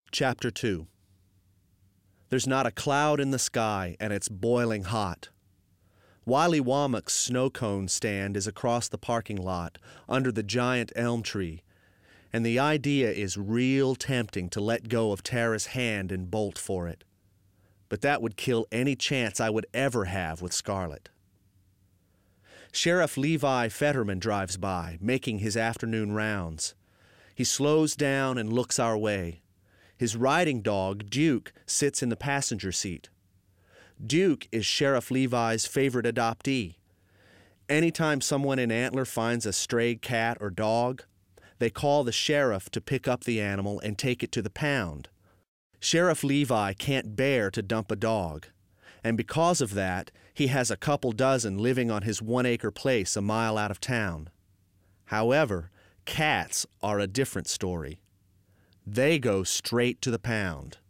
Chapter 2. There's not a cloud in the sky, and it's boiling hot. Wiley Womack's snow cone stand is across the parking lot, under the giant elm tree, and the idea is real tempting to let go of Tara's hand and bolt for it. But that would kill any chance I would ever have with Scarlett. Sheriff Levi Fetterman drives by, making his afternoon rounds. He slows down and looks our way. His riding dog, Duke, sits in the passenger seat. Duke is Sheriff Levi's favorite adoptee. Anytime someone in Antler finds a stray cat or dog, they call the sheriff to pick up the animal and take it to the pound. Sheriff Levi can't bear to dump a dog, and because of that, he has a couple dozen living on his 1-acre place a mile out of town. However, cats are a different story. They go straight to the pound.